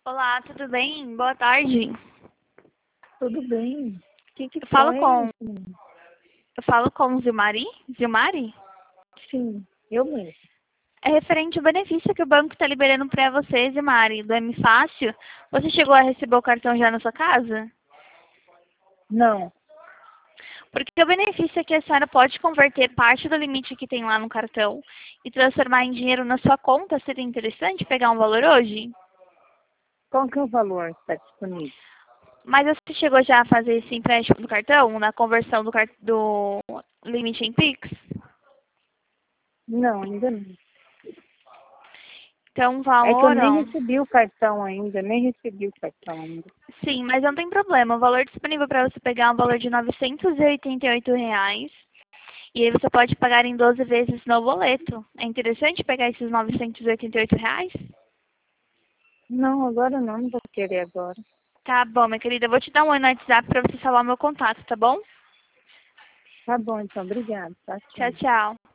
Olá, tudo bem? Boa tarde. Tudo bem? O que Eu falo foi? com, eu falo com Zilmari? Zilmari? Sim, eu mesmo. É referente ao benefício que o banco está liberando para você, Zilmari, do M Fácil. Você chegou a receber o cartão já na sua casa? Não, Porque o benefício é que a senhora pode converter parte do limite que tem lá no cartão e transformar em dinheiro na sua conta. Seria interessante pegar um valor hoje? qual que é o valor que está disponível? Mas você chegou já a fazer esse empréstimo do cartão, na conversão do limite em Pix? Não, ainda não. Então, o É que eu valor, nem ó. recebi o cartão ainda, nem recebi o cartão ainda. Sim, mas não tem problema. O valor disponível para você pegar é um valor de R$ 988. E aí você pode pagar em 12 vezes no boleto. É interessante pegar esses R$ 988? Não, agora não vou querer agora. Tá bom, minha querida. Eu vou te dar um oi no WhatsApp para você salvar o meu contato, tá bom? Tá bom, então, obrigada. Tá, Tchau, tchau. tchau.